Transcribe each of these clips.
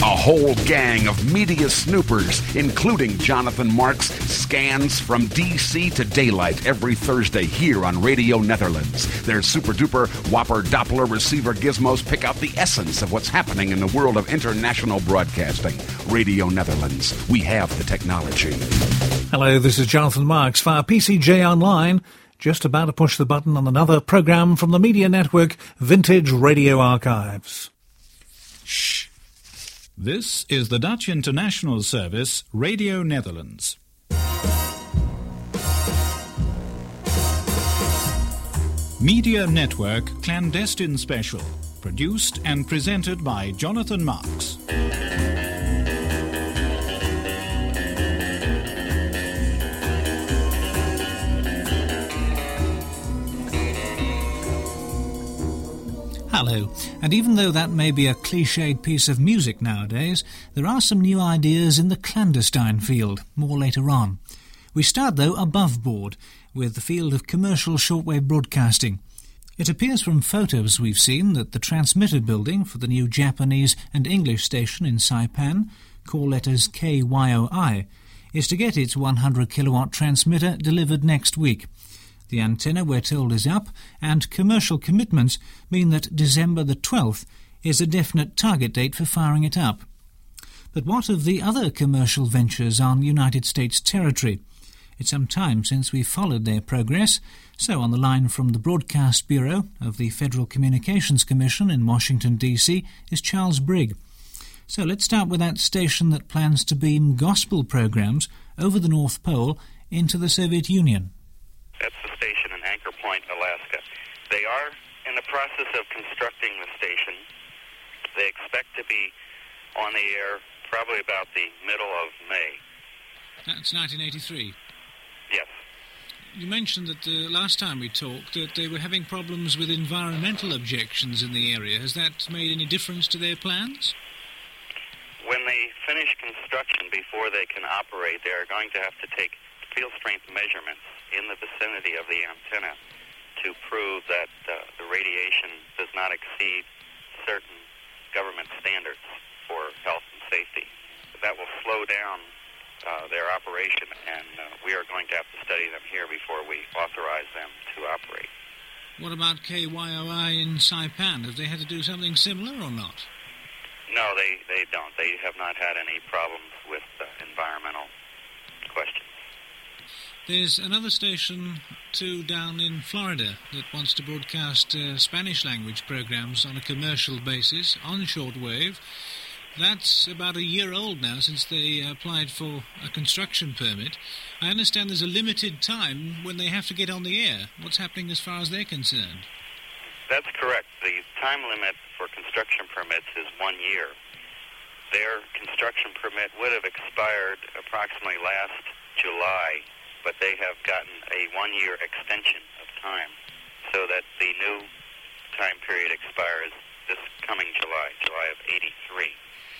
A whole gang of media snoopers, including Jonathan Marks, scans from D.C. to daylight every Thursday here on Radio Netherlands. Their super-duper whopper Doppler receiver gizmos pick out the essence of what's happening in the world of international broadcasting. Radio Netherlands. We have the technology. Hello, this is Jonathan Marks via PCJ Online. Just about to push the button on another program from the media network Vintage Radio Archives. Shh. This is the Dutch International Service, Radio Netherlands. Media Network Clandestine Special, produced and presented by Jonathan Marks. Hello, and even though that may be a cliched piece of music nowadays, there are some new ideas in the clandestine field, more later on. We start, though, above board, with the field of commercial shortwave broadcasting. It appears from photos we've seen that the transmitter building for the new Japanese and English station in Saipan, call letters KYOI, is to get its 100 kilowatt transmitter delivered next week. The antenna, we're told, is up, and commercial commitments mean that December the 12th is a definite target date for firing it up. But what of the other commercial ventures on United States territory? It's some time since we followed their progress, so on the line from the Broadcast Bureau of the Federal Communications Commission in Washington, D.C. is Charles Brigg. So let's start with that station that plans to beam gospel programs over the North Pole into the Soviet Union. That's the station in Anchor Point, Alaska. They are in the process of constructing the station. They expect to be on the air probably about the middle of May. That's 1983. Yes. You mentioned that last time we talked that they were having problems with environmental objections in the area. Has that made any difference to their plans? When they finish construction, before they can operate, they are going to have to take field strength measurements in the vicinity of the antenna to prove that the radiation does not exceed certain government standards for health and safety. That will slow down their operation, and we are going to have to study them here before we authorize them to operate. What about KYOI in Saipan? Have they had to do something similar or not? No, they don't. They have not had any problems with environmental questions. There's another station, too, down in Florida that wants to broadcast Spanish-language programs on a commercial basis on shortwave. That's about a year old now since they applied for a construction permit. I understand there's a limited time when they have to get on the air. What's happening as far as they're concerned? That's correct. The time limit for construction permits is 1 year. Their construction permit would have expired approximately last July, but they have gotten a 1-year extension of time so that the new time period expires this coming July of 83.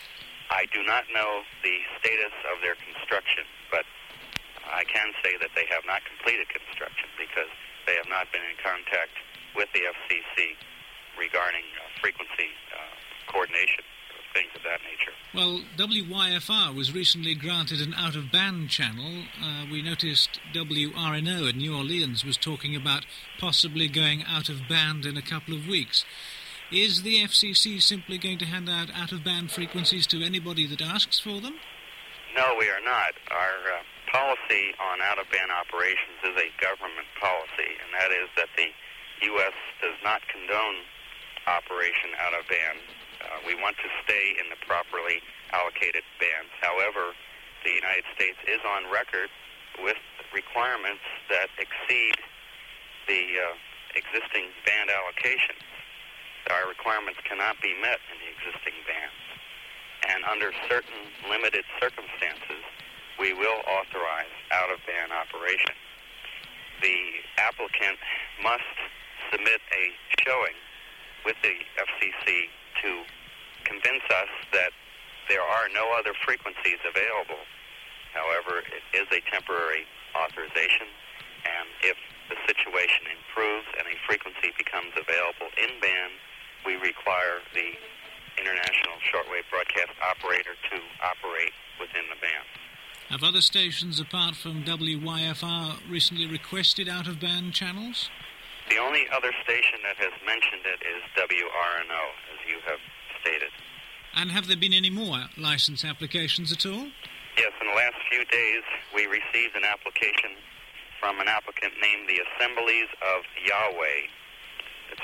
I do not know the status of their construction, but I can say that they have not completed construction because they have not been in contact with the FCC regarding frequency coordination, things of that nature. Well, WYFR was recently granted an out-of-band channel. We noticed WRNO in New Orleans was talking about possibly going out-of-band in a couple of weeks. Is the FCC simply going to hand out-of-band frequencies to anybody that asks for them? No, we are not. Our policy on out-of-band operations is a government policy, and that is that the U.S. does not condone operation out-of-band. We want to stay in the properly allocated bands. However, the United States is on record with requirements that exceed the existing band allocations. Our requirements cannot be met in the existing bands. And under certain limited circumstances, we will authorize out-of-band operation. The applicant must submit a showing with the FCC to convince us that there are no other frequencies available. However, it is a temporary authorization, and if the situation improves and a frequency becomes available in band, we require the international shortwave broadcast operator to operate within the band. Have other stations apart from WYFR recently requested out-of-band channels? The only other station that has mentioned it is WRNO, as you have stated. And have there been any more license applications at all? Yes, in the last few days we received an application from an applicant named the Assemblies of Yahweh. It's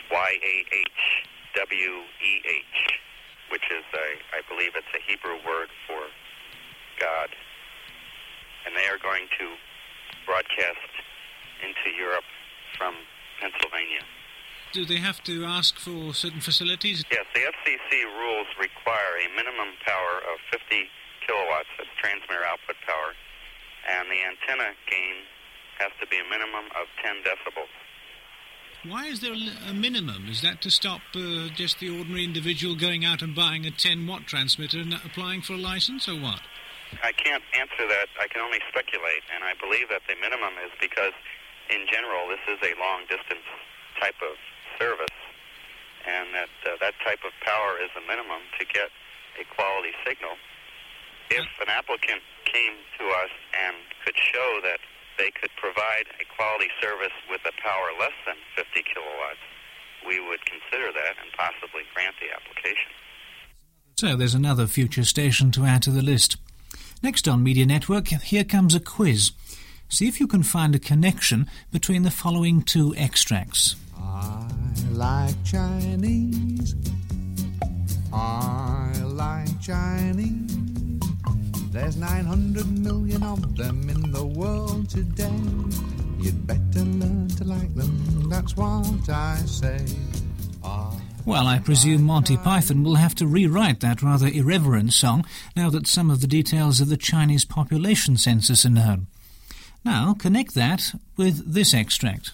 Y-A-H-W-E-H, which is, I believe it's a Hebrew word for God. And they are going to broadcast into Europe from Pennsylvania. Do they have to ask for certain facilities? Yes, the FCC rules require a minimum power of 50 kilowatts, that's transmitter output power, and the antenna gain has to be a minimum of 10 decibels. Why is there a minimum? Is that to stop just the ordinary individual going out and buying a 10-watt transmitter and applying for a license, or what? I can't answer that. I can only speculate, and I believe that the minimum is because, in general, this is a long-distance type of service, and that type of power is a minimum to get a quality signal. If an applicant came to us and could show that they could provide a quality service with a power less than 50 kilowatts, we would consider that and possibly grant the application. So there's another future station to add to the list. Next on Media Network, here comes a quiz. See if you can find a connection between the following two extracts. I like Chinese. I like Chinese. There's 900 million of them in the world today. You'd better learn to like them, that's what I say. Well, I presume Monty Python will have to rewrite that rather irreverent song now that some of the details of the Chinese population census are known. Now, connect that with this extract.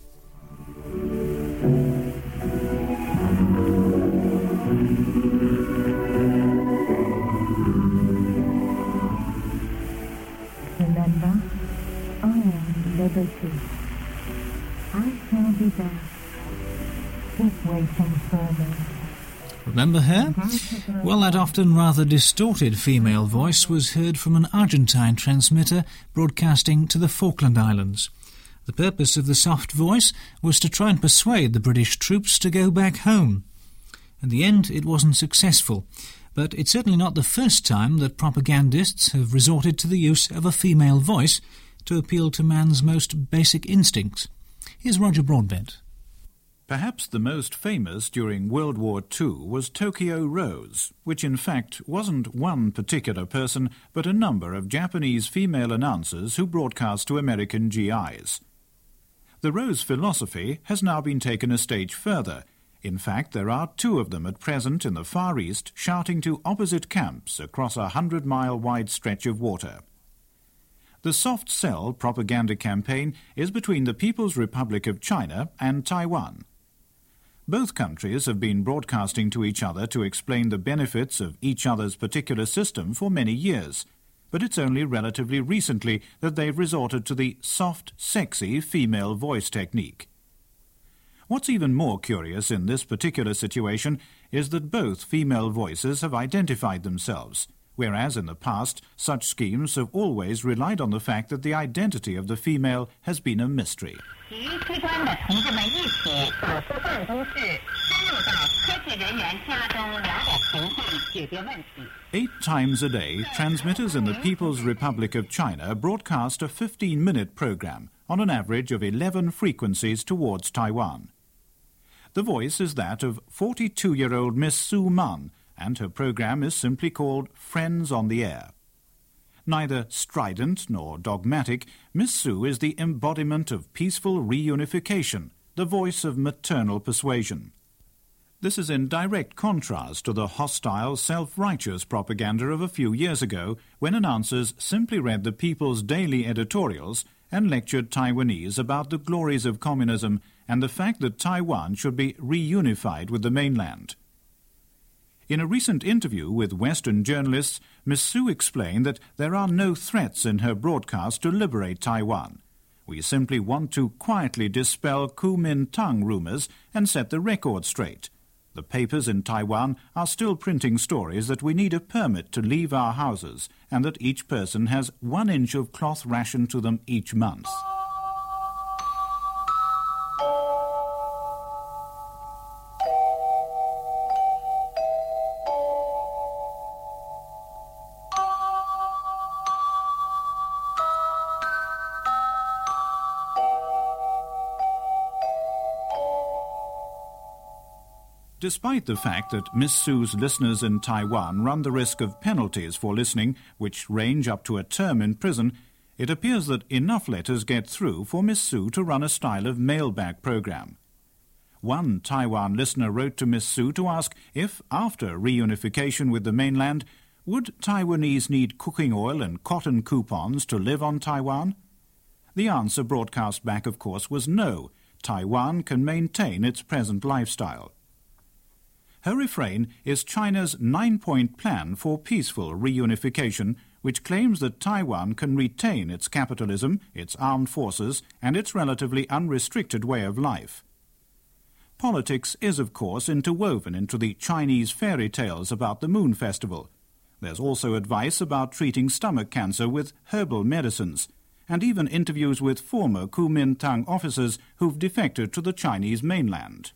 Remember, I am Liberty. I shall be back. Keep waiting for me. Remember her? Well, that often rather distorted female voice was heard from an Argentine transmitter broadcasting to the Falkland Islands. The purpose of the soft voice was to try and persuade the British troops to go back home. In the end, it wasn't successful, but it's certainly not the first time that propagandists have resorted to the use of a female voice to appeal to man's most basic instincts. Here's Roger Broadbent. Perhaps the most famous during World War II was Tokyo Rose, which in fact wasn't one particular person, but a number of Japanese female announcers who broadcast to American GIs. The Rose philosophy has now been taken a stage further. In fact, there are two of them at present in the Far East shouting to opposite camps across a 100-mile-wide stretch of water. The soft sell propaganda campaign is between the People's Republic of China and Taiwan. Both countries have been broadcasting to each other to explain the benefits of each other's particular system for many years, but it's only relatively recently that they've resorted to the soft, sexy female voice technique. What's even more curious in this particular situation is that both female voices have identified themselves, whereas in the past such schemes have always relied on the fact that the identity of the female has been a mystery. 8 times a day, transmitters in the People's Republic of China broadcast a 15-minute program on an average of 11 frequencies towards Taiwan. The voice is that of 42-year-old Miss Su Man, and her program is simply called Friends on the Air. Neither strident nor dogmatic, Miss Su is the embodiment of peaceful reunification, the voice of maternal persuasion. This is in direct contrast to the hostile, self-righteous propaganda of a few years ago, when announcers simply read the People's Daily editorials and lectured Taiwanese about the glories of communism and the fact that Taiwan should be reunified with the mainland. In a recent interview with Western journalists, Ms. Su explained that there are no threats in her broadcast to liberate Taiwan. We simply want to quietly dispel Kuomintang rumours and set the record straight. The papers in Taiwan are still printing stories that we need a permit to leave our houses and that each person has 1 inch of cloth rationed to them each month. Despite the fact that Miss Sue's listeners in Taiwan run the risk of penalties for listening, which range up to a term in prison, it appears that enough letters get through for Miss Sue to run a style of mailbag program. One Taiwan listener wrote to Miss Sue to ask if, after reunification with the mainland, would Taiwanese need cooking oil and cotton coupons to live on Taiwan? The answer broadcast back, of course, was no. Taiwan can maintain its present lifestyle. Her refrain is China's 9-point plan for peaceful reunification, which claims that Taiwan can retain its capitalism, its armed forces, and its relatively unrestricted way of life. Politics is, of course, interwoven into the Chinese fairy tales about the Moon Festival. There's also advice about treating stomach cancer with herbal medicines, and even interviews with former Kuomintang officers who've defected to the Chinese mainland.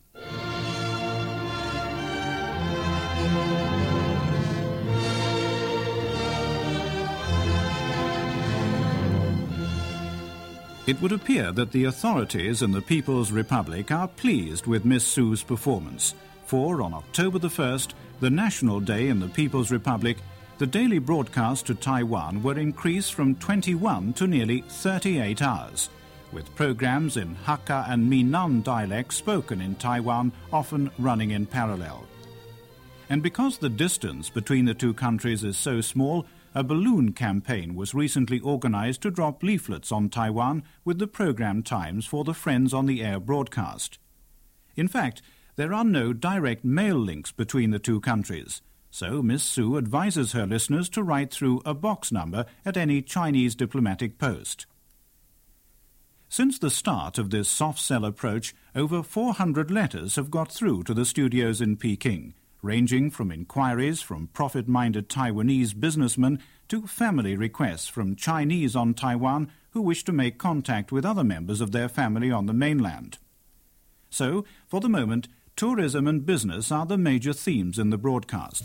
It would appear that the authorities in the People's Republic are pleased with Miss Sue's performance, for on October the 1st, the National Day in the People's Republic, the daily broadcasts to Taiwan were increased from 21 to nearly 38 hours, with programs in Hakka and Minnan dialects spoken in Taiwan often running in parallel. And because the distance between the two countries is so small, a balloon campaign was recently organized to drop leaflets on Taiwan with the program times for the Friends on the Air broadcast. In fact, there are no direct mail links between the two countries, so Miss Sue advises her listeners to write through a box number at any Chinese diplomatic post. Since the start of this soft-sell approach, over 400 letters have got through to the studios in Peking, ranging from inquiries from profit-minded Taiwanese businessmen to family requests from Chinese on Taiwan who wish to make contact with other members of their family on the mainland. So, for the moment, tourism and business are the major themes in the broadcasts.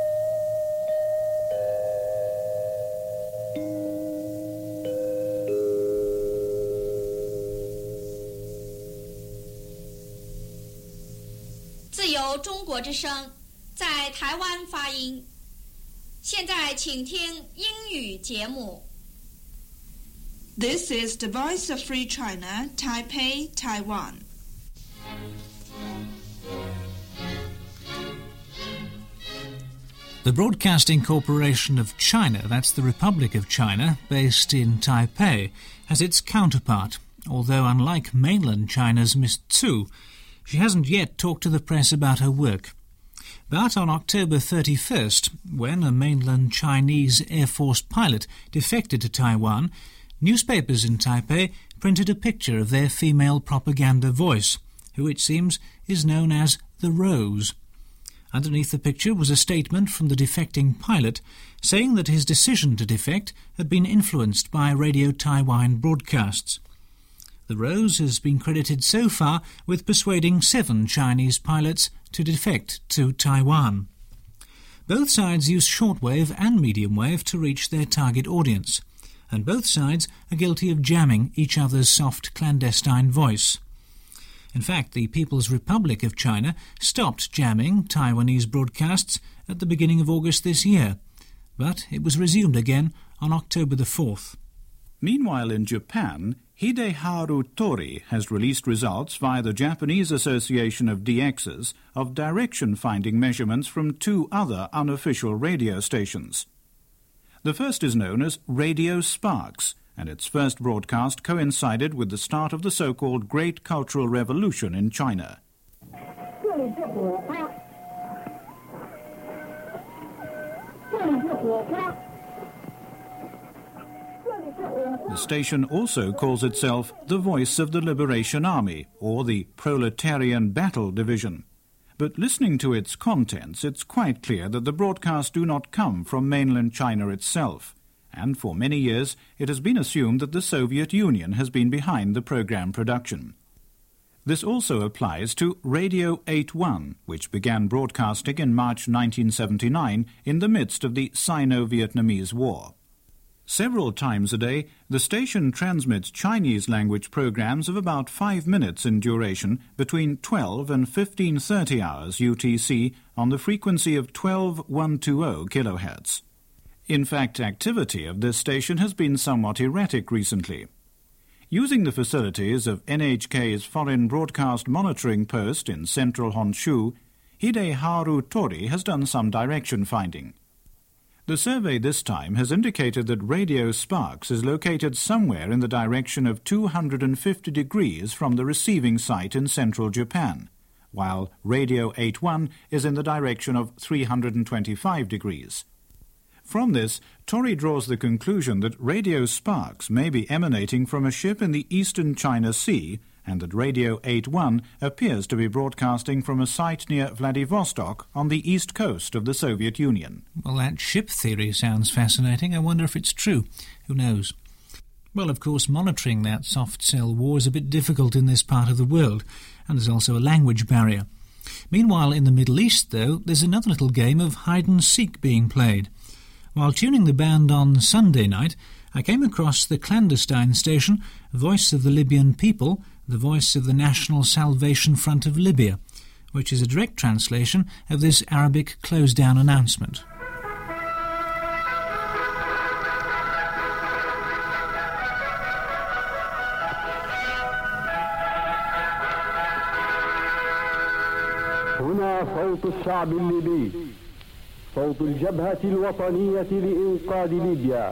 This is the Voice of Free China, Taipei, Taiwan. The Broadcasting Corporation of China, that's the Republic of China, based in Taipei, has its counterpart, although unlike mainland China's Miss Sue, she hasn't yet talked to the press about her work. But on October 31st, when a mainland Chinese Air Force pilot defected to Taiwan, newspapers in Taipei printed a picture of their female propaganda voice, who it seems is known as the Rose. Underneath the picture was a statement from the defecting pilot saying that his decision to defect had been influenced by Radio Taiwan broadcasts. The Rose has been credited so far with persuading 7 Chinese pilots to defect to Taiwan. Both sides use shortwave and medium wave to reach their target audience, and both sides are guilty of jamming each other's soft clandestine voice. In fact, the People's Republic of China stopped jamming Taiwanese broadcasts at the beginning of August this year, but it was resumed again on October the 4th. Meanwhile, in Japan, Hideharu Tori has released results via the Japanese Association of DXs of direction-finding measurements from 2 other unofficial radio stations. The first is known as Radio Sparks, and its first broadcast coincided with the start of the so-called Great Cultural Revolution in China. The station also calls itself the Voice of the Liberation Army, or the Proletarian Battle Division. but listening to its contents, it's quite clear that the broadcasts do not come from mainland China itself, and for many years it has been assumed that the Soviet Union has been behind the program production. This also applies to Radio 81, which began broadcasting in March 1979 in the midst of the Sino-Vietnamese War. Several times a day, the station transmits Chinese-language programs of about 5 minutes in duration between 12 and 15:30 hours UTC on the frequency of 12,120 kHz. In fact, activity of this station has been somewhat erratic recently. Using the facilities of NHK's Foreign Broadcast Monitoring Post in central Honshu, Hideharu Tori has done some direction finding. The survey this time has indicated that Radio Sparks is located somewhere in the direction of 250 degrees from the receiving site in central Japan, while Radio 81 is in the direction of 325 degrees. From this, Tori draws the conclusion that Radio Sparks may be emanating from a ship in the eastern China Sea, and that Radio 81 appears to be broadcasting from a site near Vladivostok on the east coast of the Soviet Union. Well, that ship theory sounds fascinating. I wonder if it's true. Who knows? Well, of course, monitoring that soft cell war is a bit difficult in this part of the world, and there's also a language barrier. Meanwhile, in the Middle East, though, there's another little game of hide-and-seek being played. While tuning the band on Sunday night, I came across the clandestine station, Voice of the Libyan People, the voice of the National Salvation Front of Libya, which is a direct translation of this Arabic close-down announcement. هنا صوت الشعب الليبي صوت الجبهة الوطنية لإنقاذ ليبيا.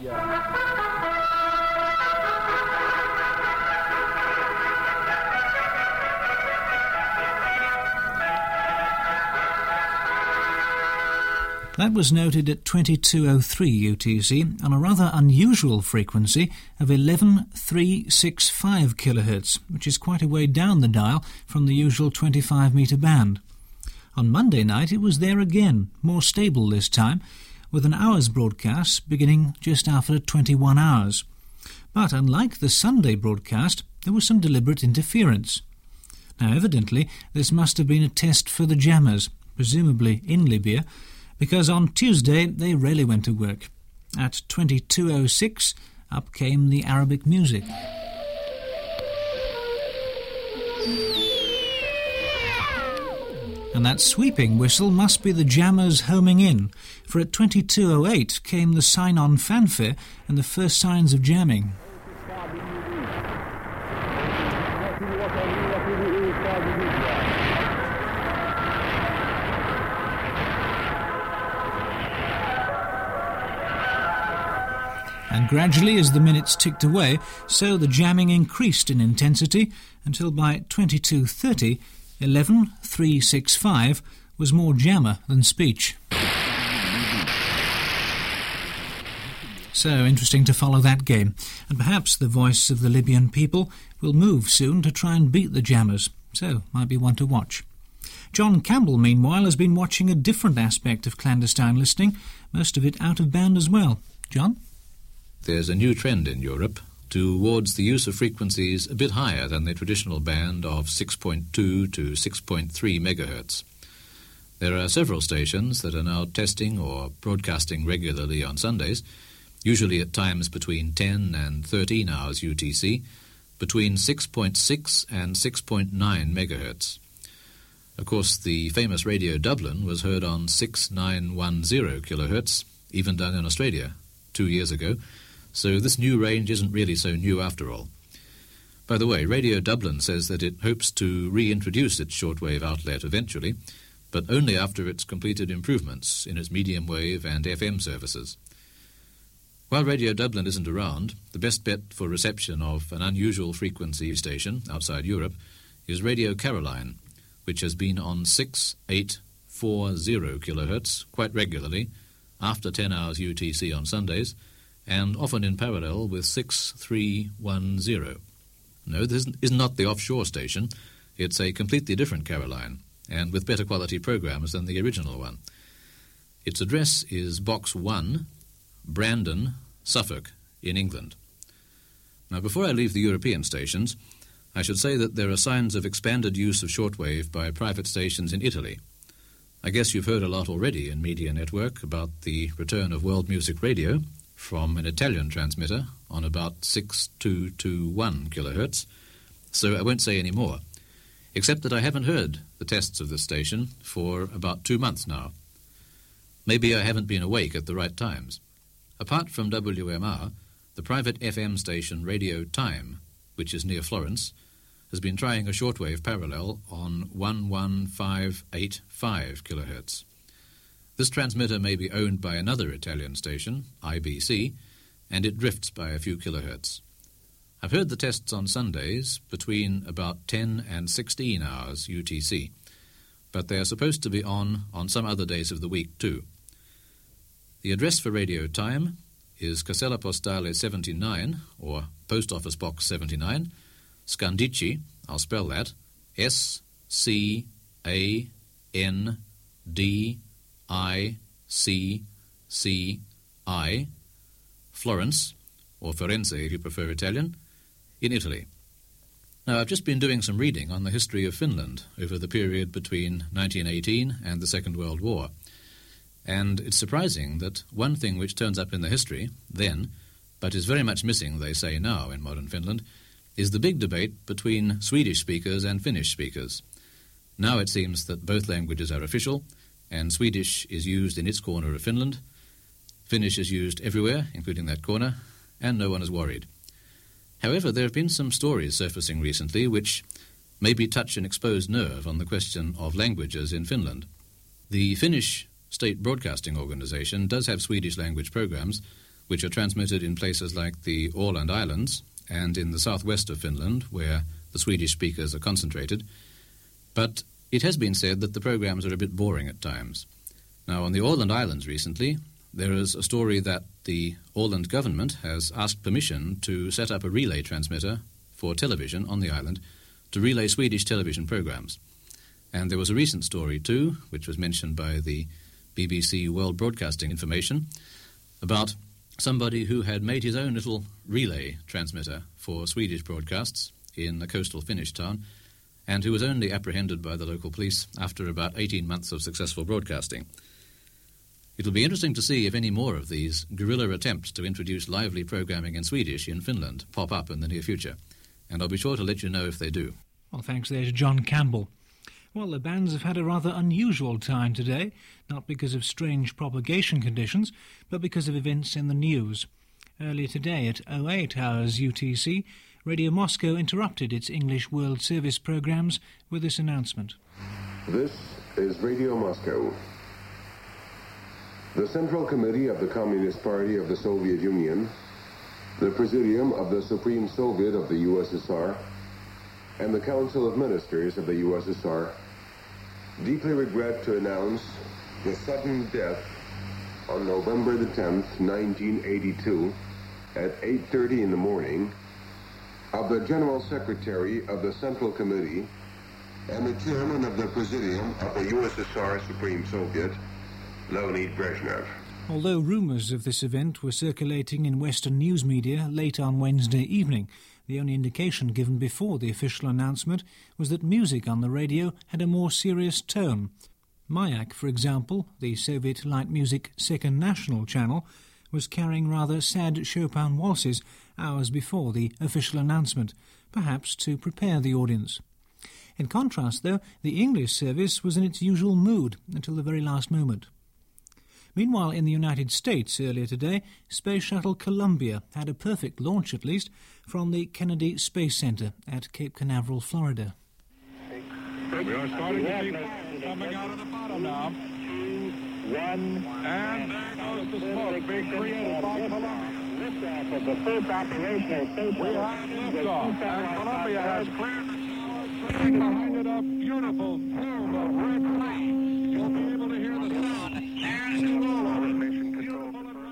That was noted at 2203 UTC on a rather unusual frequency of 11,365 kHz, which is quite a way down the dial from the usual 25-metre band. On Monday night it was there again, more stable this time, with an hour's broadcast beginning just after 21 hours. But unlike the Sunday broadcast, there was some deliberate interference. Now evidently this must have been a test for the jammers, presumably in Libya, because on Tuesday they rarely went to work. At 2206, up came the Arabic music. And that sweeping whistle must be the jammers homing in, for at 2208 came the sign-on fanfare and the first signs of jamming. And gradually, as the minutes ticked away, so the jamming increased in intensity until by 22:30, 11,365 was more jammer than speech. So interesting to follow that game, and perhaps the Voice of the Libyan People will move soon to try and beat the jammers, so might be one to watch. John Campbell, meanwhile, has been watching a different aspect of clandestine listening, most of it out of band as well. John? There's a new trend in Europe towards the use of frequencies a bit higher than the traditional band of 6.2 to 6.3 megahertz. There are several stations that are now testing or broadcasting regularly on Sundays, usually at times between 10 and 13 hours UTC, between 6.6 and 6.9 megahertz. Of course, the famous Radio Dublin was heard on 6910 kilohertz, even done in Australia 2 years ago, so this new range isn't really so new after all. By the way, Radio Dublin says that it hopes to reintroduce its shortwave outlet eventually, but only after it's completed improvements in its medium wave and FM services. While Radio Dublin isn't around, the best bet for reception of an unusual frequency station outside Europe is Radio Caroline, which has been on 6840 kilohertz quite regularly after 10 hours UTC on Sundays, and often in parallel with 6310. No, this is not the offshore station. It's a completely different Caroline, and with better quality programs than the original one. Its address is Box 1, Brandon, Suffolk, in England. Now, before I leave the European stations, I should say that there are signs of expanded use of shortwave by private stations in Italy. I guess you've heard a lot already in Media Network about the return of world music radio from an Italian transmitter on about 6221 kilohertz, so I won't say any more, except that I haven't heard the tests of this station for about 2 months now. Maybe I haven't been awake at the right times. Apart from WMR, the private FM station Radio Time, which is near Florence, has been trying a shortwave parallel on 11585 kilohertz. This transmitter may be owned by another Italian station, IBC, and it drifts by a few kilohertz. I've heard the tests on Sundays between about 10 and 16 hours UTC, but they are supposed to be on some other days of the week too. The address for Radio Time is Casella Postale 79, or Post Office Box 79, Scandici, I'll spell that, S-C-A-N-D-I-C-C-I, Florence, or Firenze if you prefer Italian, in Italy. Now, I've just been doing some reading on the history of Finland over the period between 1918 and the Second World War. And it's surprising that one thing which turns up in the history then, but is very much missing, they say now, in modern Finland, is the big debate between Swedish speakers and Finnish speakers. Now it seems that both languages are official, and Swedish is used in its corner of Finland, Finnish is used everywhere, including that corner, and no one is worried. However, there have been some stories surfacing recently which maybe touch an exposed nerve on the question of languages in Finland. The Finnish State Broadcasting Organization does have Swedish language programs which are transmitted in places like the Åland Islands and in the southwest of Finland, where the Swedish speakers are concentrated. But it has been said that the programs are a bit boring at times. Now, on the Åland Islands recently, there is a story that the Åland government has asked permission to set up a relay transmitter for television on the island to relay Swedish television programs. And there was a recent story too, which was mentioned by the BBC World Broadcasting Information, about somebody who had made his own little relay transmitter for Swedish broadcasts in a coastal Finnish town, and who was only apprehended by the local police after about 18 months of successful broadcasting. It'll be interesting to see if any more of these guerrilla attempts to introduce lively programming in Swedish in Finland pop up in the near future, and I'll be sure to let you know if they do. Well, thanks there to John Campbell. Well, the bands have had a rather unusual time today, not because of strange propagation conditions, but because of events in the news. Earlier today at 08 hours UTC, Radio Moscow interrupted its English World Service programmes with this announcement. This is Radio Moscow. The Central Committee of the Communist Party of the Soviet Union, the Presidium of the Supreme Soviet of the USSR, and the Council of Ministers of the USSR deeply regret to announce the sudden death on November the 10th, 1982, at 8:30 in the morning, of the General Secretary of the Central Committee and the Chairman of the Presidium of the USSR Supreme Soviet, Leonid Brezhnev. Although rumours of this event were circulating in Western news media late on Wednesday evening, the only indication given before the official announcement was that music on the radio had a more serious tone. Mayak, for example, the Soviet light music Second National channel, was carrying rather sad Chopin waltzes hours before the official announcement, perhaps to prepare the audience. In contrast, though, the English service was in its usual mood until the very last moment. Meanwhile, in the United States earlier today, Space Shuttle Columbia had a perfect launch, at least, from the Kennedy Space Center at Cape Canaveral, Florida. We are starting to see coming out of the bottom now. 2, 1, and there goes the smoke being created by Columbia. Liftoff of the first operational space. We have liftoff, and Columbia has cleared the tower, behind it a beautiful plume of red flame. You'll be able to hear the sound. There's the roller. Beautiful and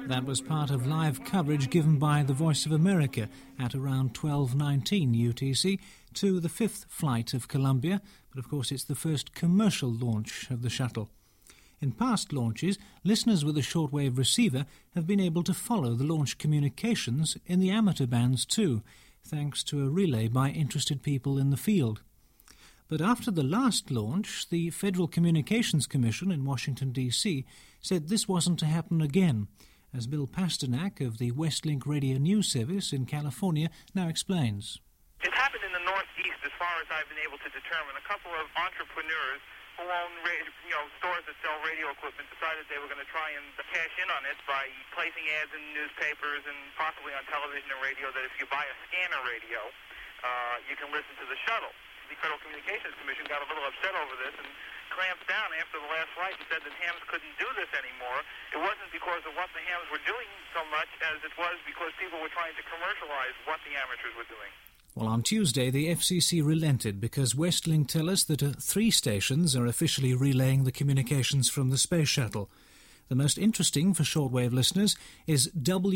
That was part of live coverage given by the Voice of America at around 12:19 UTC to the 5th flight of Columbia, but of course it's the first commercial launch of the shuttle. In past launches, listeners with a shortwave receiver have been able to follow the launch communications in the amateur bands too, thanks to a relay by interested people in the field. But after the last launch, the Federal Communications Commission in Washington, D.C. said this wasn't to happen again, as Bill Pasternak of the Westlink Radio News Service in California now explains. It happened in the Northeast, as far as I've been able to determine. A couple of entrepreneurs who own stores that sell radio equipment decided they were going to try and cash in on it by placing ads in newspapers and possibly on television and radio that if you buy a scanner radio, you can listen to the shuttle. The Federal Communications Commission got a little upset over this and clamped down after the last flight and said that hams couldn't do this anymore. It wasn't because of what the hams were doing so much as it was because people were trying to commercialize what the amateurs were doing. Well, on Tuesday, the FCC relented because Westlink tell us that 3 stations are officially relaying the communications from the space shuttle. The most interesting for shortwave listeners is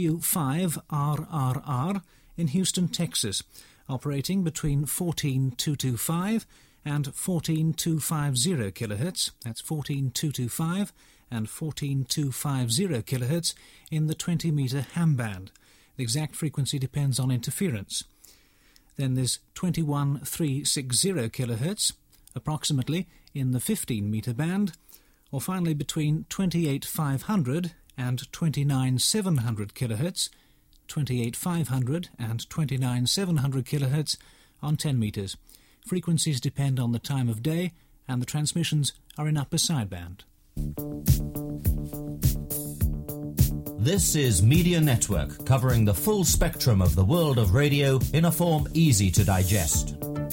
W5RRR in Houston, Texas, operating between 14225 and 14250 kilohertz. That's 14225 and 14250 kilohertz in the 20-meter ham band. The exact frequency depends on interference. Then there's 21360 kilohertz, approximately in the 15-meter band, or finally between 28500 and 29700 kilohertz, 28500 and 29700 kilohertz on 10 meters. Frequencies depend on the time of day, and the transmissions are in upper sideband. This is Media Network, covering the full spectrum of the world of radio in a form easy to digest.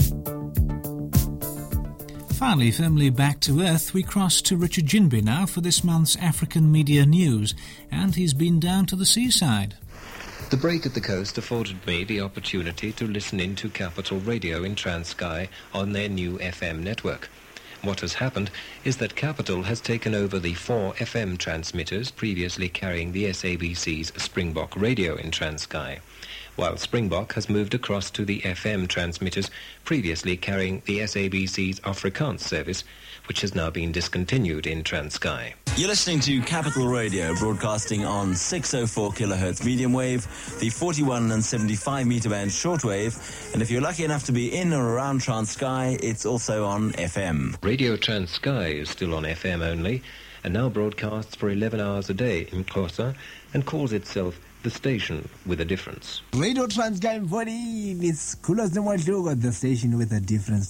Finally, firmly back to Earth, we cross to Richard Ginby now for this month's African Media News, and he's been down to the seaside. The break at the coast afforded me the opportunity to listen in to Capital Radio in Transkei on their new FM network. What has happened is that Capital has taken over the 4 FM transmitters previously carrying the SABC's Springbok Radio in Transkei, while Springbok has moved across to the FM transmitters previously carrying the SABC's Afrikaans service, which has now been discontinued in Transkei. You're listening to Capital Radio, broadcasting on 604 kilohertz medium wave, the 41 and 75 meter band shortwave, and if you're lucky enough to be in or around Transkei, it's also on FM. Radio Transkei is still on FM only, and now broadcasts for 11 hours a day in Xhosa, and calls itself the station with a difference. Radio Transkei Mfoni, it's Kulas Nemwadluga, the station with a difference.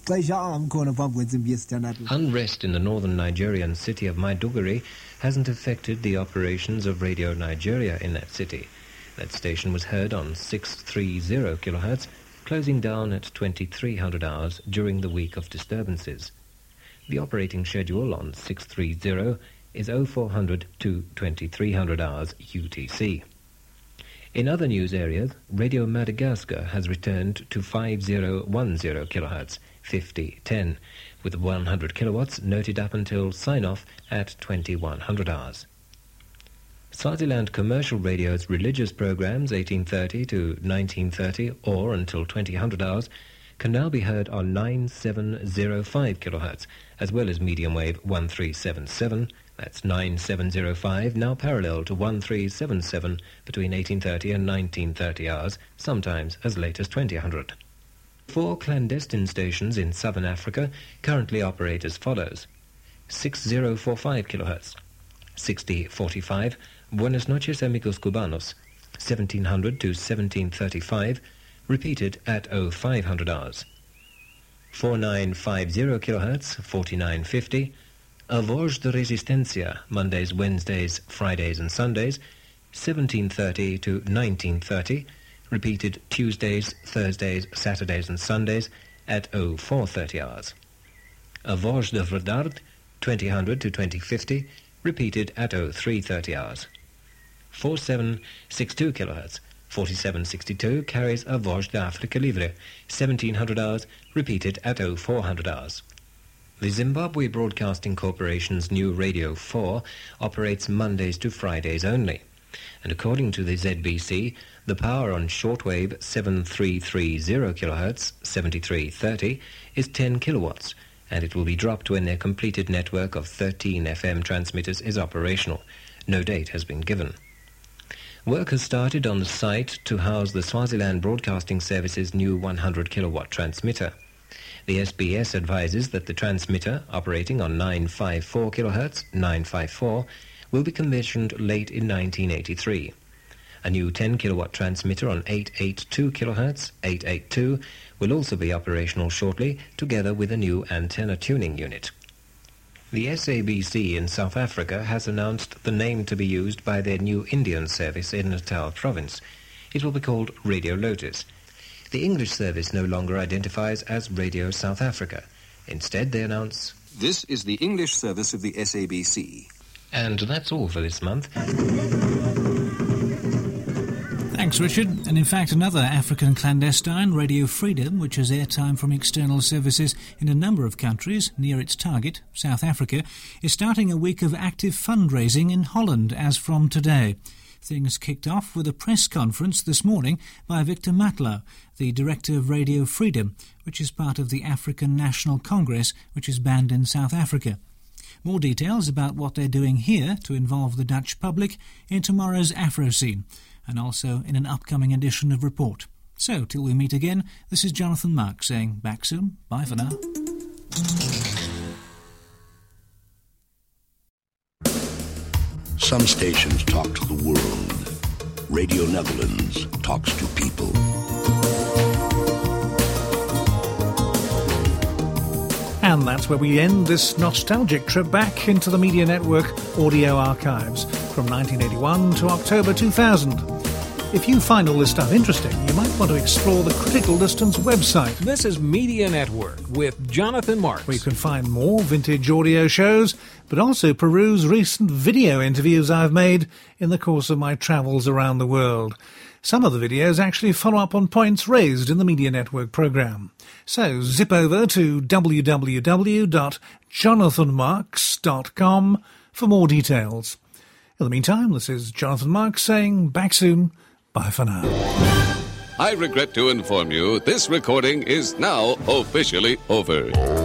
Unrest in the northern Nigerian city of Maiduguri hasn't affected the operations of Radio Nigeria in that city. That station was heard on 630 kilohertz, closing down at 2300 hours during the week of disturbances. The operating schedule on 630 is 0400 to 2300 hours UTC. In other news areas, Radio Madagascar has returned to 5010 kilohertz, 5010, with 100 kilowatts noted up until sign-off at 2100 hours. Swaziland Commercial Radio's religious programs 1830 to 1930 or until 2000 hours can now be heard on 9705 kilohertz, as well as medium wave 1377, that's 9705, now parallel to 1377 between 1830 and 1930 hours, sometimes as late as 2000. 4 clandestine stations in southern Africa currently operate as follows: 6045 kilohertz, 6045, Buenas noches amigos cubanos, 1700 to 1735, repeated at 0500 hours. 4950 kilohertz, 4950, A Voz de Resistencia, Mondays, Wednesdays, Fridays and Sundays, 1730 to 1930, repeated Tuesdays, Thursdays, Saturdays and Sundays at 0430 hours. A Voz de Verdade, 2000 to 2050, repeated at 0330 hours. 4762 kilohertz, 4762 carries A Voz de Africa Livre, 1700 hours, repeated at 0400 hours. The Zimbabwe Broadcasting Corporation's new Radio 4 operates Mondays to Fridays only. And according to the ZBC, the power on shortwave 7330 kHz, 7330, is 10 kilowatts, and it will be dropped when their completed network of 13 FM transmitters is operational. No date has been given. Work has started on the site to house the Swaziland Broadcasting Service's new 100 kilowatt transmitter. The SBS advises that the transmitter, operating on 954 kHz, 954, will be commissioned late in 1983. A new 10 kilowatt transmitter on 882 kHz, 882, will also be operational shortly, together with a new antenna tuning unit. The SABC in South Africa has announced the name to be used by their new Indian service in Natal province. It will be called Radio Lotus. The English service no longer identifies as Radio South Africa. Instead, they announce, "This is the English service of the SABC." And that's all for this month. Thanks, Richard. And in fact, another African clandestine, Radio Freedom, which has airtime from external services in a number of countries near its target, South Africa, is starting a week of active fundraising in Holland as from today. Things kicked off with a press conference this morning by Victor Matlow, the director of Radio Freedom, which is part of the African National Congress, which is banned in South Africa. More details about what they're doing here to involve the Dutch public in tomorrow's Afroscene, and also in an upcoming edition of Report. So, till we meet again, this is Jonathan Mark saying back soon. Bye for now. Some stations talk to the world. Radio Netherlands talks to people. And that's where we end this nostalgic trip back into the Media Network audio archives from 1981 to October 2000. If you find all this stuff interesting, you might want to explore the Critical Distance website. This is Media Network with Jonathan Marks, where you can find more vintage audio shows, but also peruse recent video interviews I've made in the course of my travels around the world. Some of the videos actually follow up on points raised in the Media Network programme. So zip over to www.jonathanmarks.com for more details. In the meantime, this is Jonathan Marks saying back soon. Bye for now. I regret to inform you this recording is now officially over.